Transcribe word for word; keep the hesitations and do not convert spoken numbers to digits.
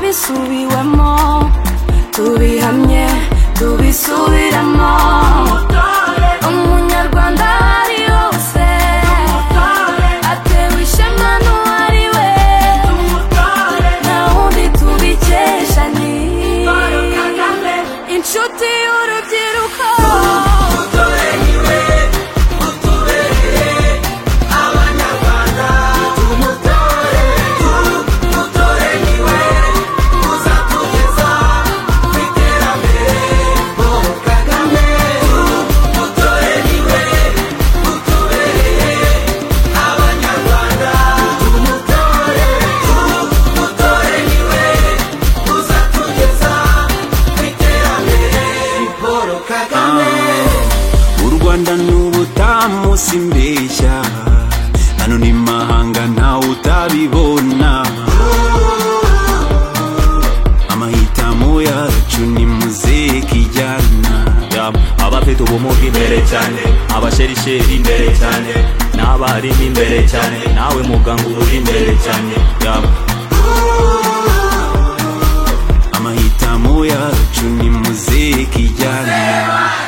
bisubiwemo tubihamye tubisubiramo umunyarwanda ari hose atewe ishema n'uwari we nta wundi tubikesha ni inshuti y'urubyiruko Rwanda n'ubutamu simbeshya hano ni mahanga ntawe utabibona amahitamo yacu ni muzika ijyana abafite ubumuga imbere cyane abasherisheri imbere cyane n'abarimu imbere cyane nawe muganga uri imbere cyane amahitamo yacu ni muzika ijyana